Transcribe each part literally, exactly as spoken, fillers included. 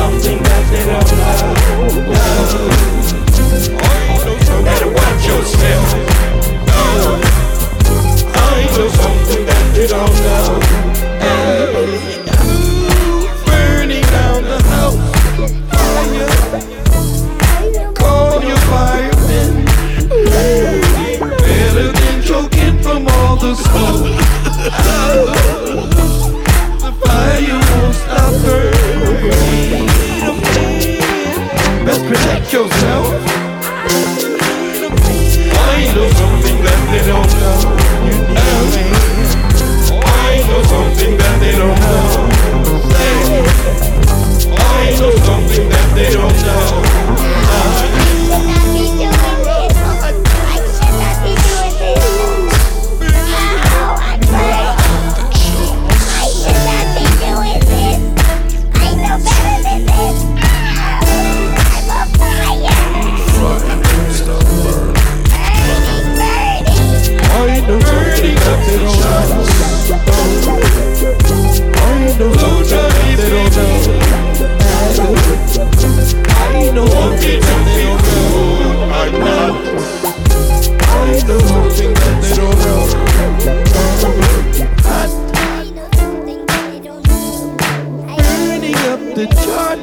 something that they don't know. No. I know something. Better watch yourself. No. I know something that they don't know. Hey. Burning down the house. Fire. Call your firemen. Hey. Better than choking from all the smoke. Oh. The fire won't stop burning. Best protect yourself. I know something that they don't know. You know. I know something that they don't know. Hey. I know something that they don't know. I the chart.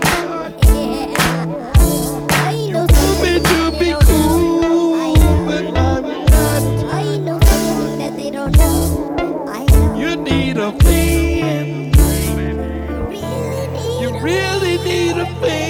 You want me to be cool, but I'm not. I know something that they don't know. I know. You need a fan. You really need a fan.